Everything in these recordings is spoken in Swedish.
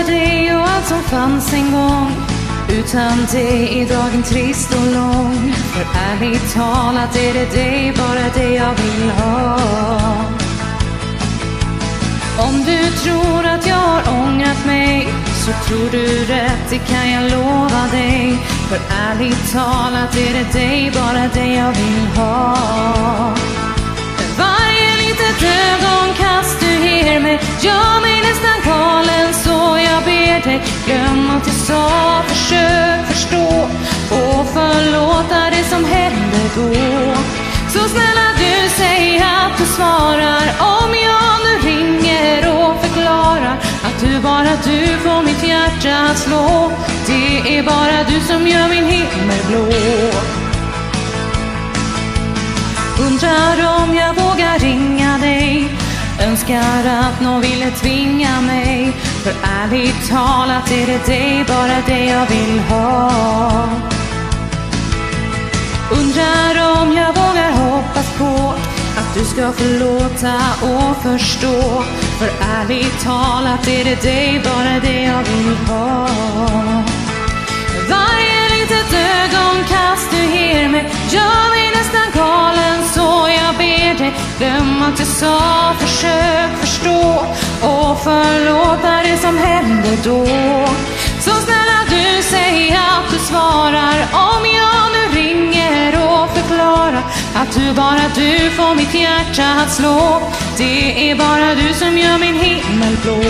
dig och allt som fanns en gång. Utan dig är dagen trist och lång. För ärligt talat är det dig, bara det jag vill ha. Om du tror att jag har ångrat mig, så tror du rätt, det kan jag lova dig. För ärligt talat är det dig, bara det jag vill ha. Varje litet ögonkast du ger mig gör mig nästan galen, så jag ber dig, glöm allt jag sa, försök förstå och förlåta det som hände då. Så snälla du, säg att du svarar om jag nu ringer och förklarar att bara du får mitt hjärta att slå. Det är bara du som gör min himmel blå. Undrar om jag vågar ringa dig, önskar att någon ville tvinga mig. För ärligt talat är det dig, bara det jag vill ha. Undrar om jag vågar hoppas på att du ska förlåta och förstå. För ärligt talat är det dig, bara det jag vill ha. Varje litet ögonkast du ger mig gör mig nästan galen, så jag ber dig, glöm allt jag sa, försök förstå och förlåta det som hände då. Så snälla du, säg att du svarar om jag nu ringer och förklarar att bara du får mitt hjärta att slå. Det är bara du som gör min himmel blå.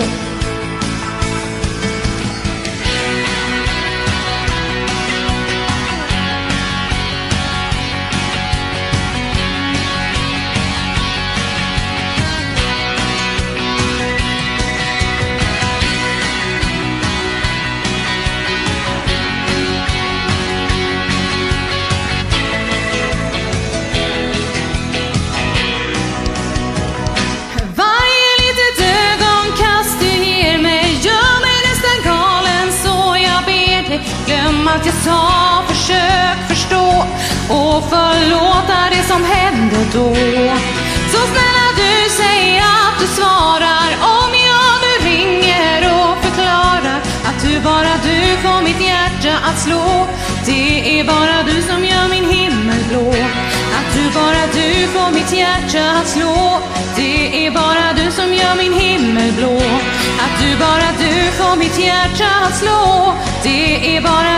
Glöm allt jag sa, försök förstå och förlåta det som hände då. Så snälla du, säg att du svarar om jag nu ringer och förklarar att bara du får mitt hjärta att slå. Det är bara du som gör min himmel blå. Att bara du får mitt hjärta att slå. Det är bara du som gör min himmel blå. Att bara du får mitt hjärta att slå. Det är bara